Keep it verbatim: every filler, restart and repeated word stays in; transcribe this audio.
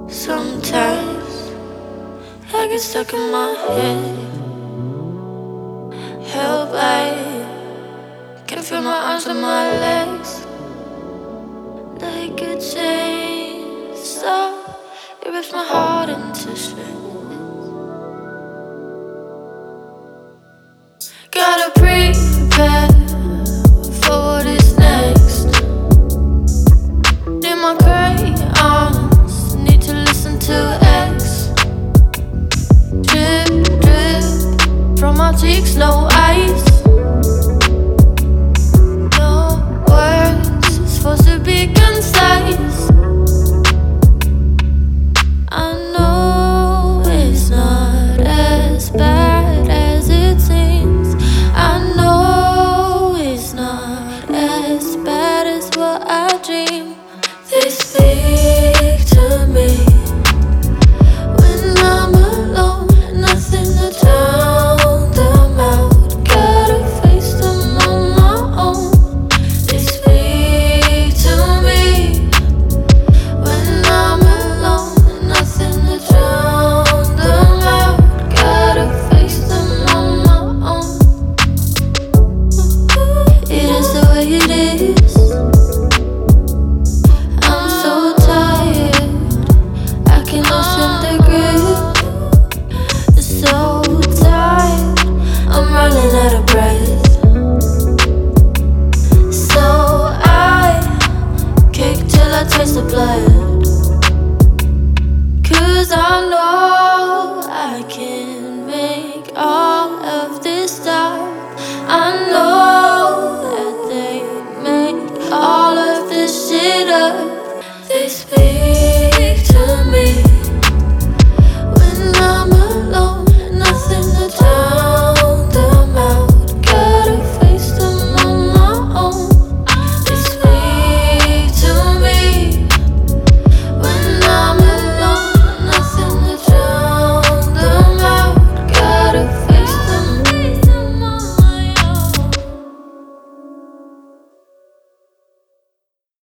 Sometimes I get stuck in my head. Help, I can feel my arms and my legs like a chainsaw. It rips my heart into shreds. Gotta prepare for what is next. Need my crayons, need to listen to X. Drip, drip from my cheeks, no ice. No words, it's supposed to be concise. I know it's not as bad as it seems. I know it's not as bad as what I dream. They speak to me when I'm alone, nothing to drown them out. Gotta face them on my own. They speak to me when I'm alone, nothing to drown them out. Gotta face them on my own. It is the way it is. I'm so tired, I can loosen the grip. So tired, I'm running out of breath. So I kick till I taste the blood. Cause I know I can make all of this stop. I know that they make all of this shit up. They speak